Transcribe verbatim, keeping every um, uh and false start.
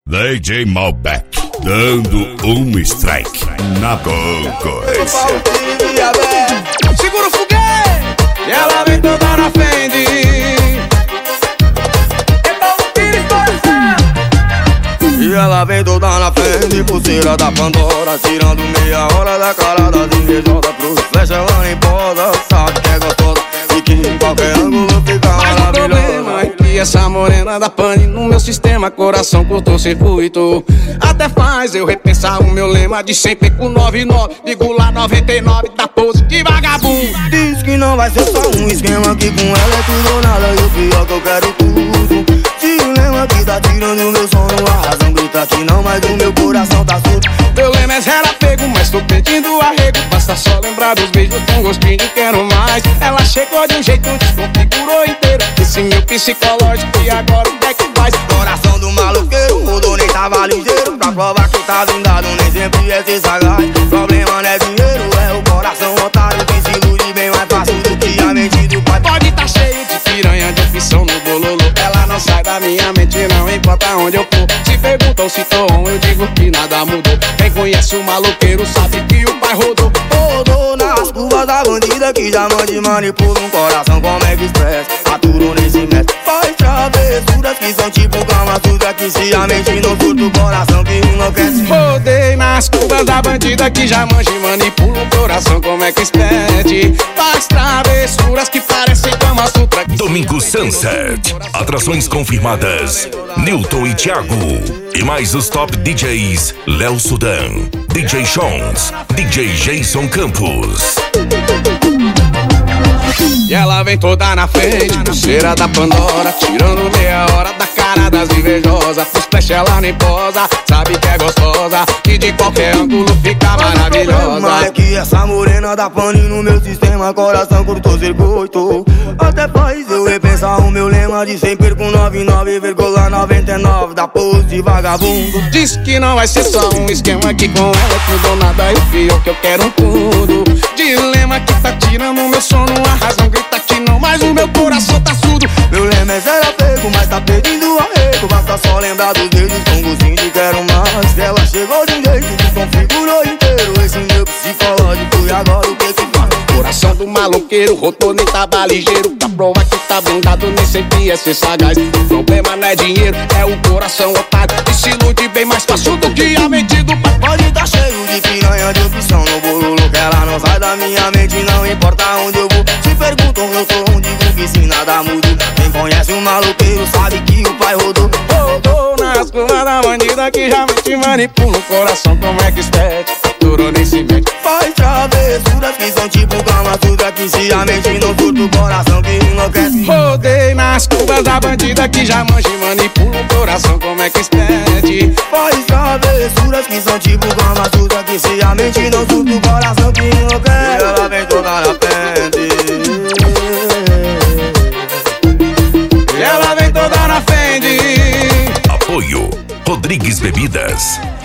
D J Malbec, dando um strike na concorrência. Segura o foguete e ela vem toda na frente. E ela vem toda na frente, pulseira da Pandora, tirando meia hora da cara das invejosas. Pro flecha ela nem posa, sabe que é gostosa e que em qualquer ângulo fica maravilhosa. Mas o problema é que essa morena da pane no meu sistema, coração cortou circuito. Até faz eu repensar o meu lema de sempre com noventa e nove, digo lá noventa e nove da pose de vagabundo. Diz que não vai ser só um esquema, que com ela é tudo ou nada, e o pior que eu quero tudo. Se o lema que tá tirando o meu sono, a razão grita que não, mas o meu coração tá surdo. Meu lema é zero apego, mas tô pedindo arrego. Basta só lembrar dos beijos com gostinho de quero mais. Ela chegou de um jeito, desconfigurou inteiro esse meu psicológico, e agora o que é que faz? Coração do maloqueiro, mudou, nem tava ligeiro. Pra provar que tá blindado, nem sempre é ser sagaz. Problema não é dinheiro, é o coração otário que se ilude bem mais fácil do que a mente do pai. Pode tá cheio de piranha, de opção no bololô. Ela não sai da minha mente, não importa onde eu for. Se perguntam se tô on, eu digo que nada mudou. Quem conhece o maloqueiro sabe que o pai rodou. Rodou nas curvas da bandida que já mande manipula um coração como é que express. Aturou nesse mestre, faz travessuras que são tipo Kama Sutra, que se a mente não surta o coração que enlouquece. Rodei nas curvas da bandida que já manja e manipula um coração como é que expede. Faz travessuras que parecem Kama Sutra. Domingo Sunset, atrações confirmadas, Newton e Thiago. E mais os top D Js, Léo Sudan, D J Shons, D J Jason Campos. E ela vem toda na frente, pulseira da Pandora, tirando meia hora da cara das invejosas. Pro splash ela nem posa, sabe que é gostosa e de qualquer ângulo fica maravilhosa. Mas é que essa morena da pane no meu sistema, coração cortou circuito. Até faz eu repensar o meu lema de sempre com noventa e nove vírgula noventa e nove da pose de vagabundo. Diz que não vai ser só um esquema, que com ela é tudo ou nada, e o pior que eu quero um tudo. Dilema que tá tirando o meu sono, a razão grita que não, mas o meu coração tá surdo. Meu lema é zero apego, mas tá pedindo arrego. Basta só lembrar dos beijos com gostinho de quero mais. Ela chegou de um jeito, desconfigurou inteiro esse meu psicológico, e agora o que que faz? Coração do maloqueiro, rotou nem tava ligeiro. Pra provar que tá blindado, nem sempre é ser sagaz. O problema não é dinheiro, é o coração otário que se ilude bem mais fácil do que a mente do pai. Pode tá cheio de piranha, de opção no bololo, que ela não sai da minha mente, não importa onde eu vou. Se perguntam eu tô onde, digo que se nada muda. Quem conhece o maloqueiro sabe que o pai rodou. Rodou nas curvas da bandida que já te manipula o coração como é que espete. Aturou nesse mente, faz travessuras que são tipo Kama Sutra, que se a mente não surta o coração que enlouquece. Rodei nas curvas da bandida que já manja e manipula o coração como é que espete. Faz travessuras que são tipo Kama Sutra, que se a mente não surta o coração que enlouquece. E ela vem toda na frente. E ela vem toda na frente. Apoio Rodrigues Bebidas.